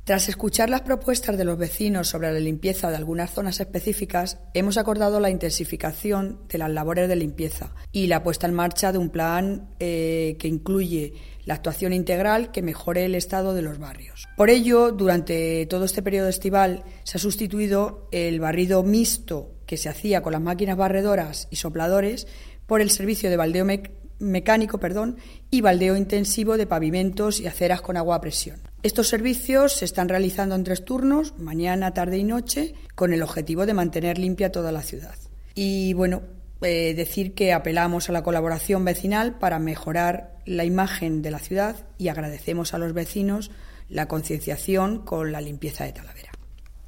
Tras escuchar las propuestas de los vecinos sobre la limpieza de algunas zonas específicas, hemos acordado la intensificación de las labores de limpieza y la puesta en marcha de un plan que incluye la actuación integral que mejore el estado de los barrios. Por ello, durante todo este periodo estival se ha sustituido el barrido mixto que se hacía con las máquinas barredoras y sopladores por el servicio de baldeo mecánico y baldeo intensivo de pavimentos y aceras con agua a presión. Estos servicios se están realizando en 3 turnos, mañana, tarde y noche, con el objetivo de mantener limpia toda la ciudad. Y decir que apelamos a la colaboración vecinal para mejorar la imagen de la ciudad y agradecemos a los vecinos la concienciación con la limpieza de Talavera.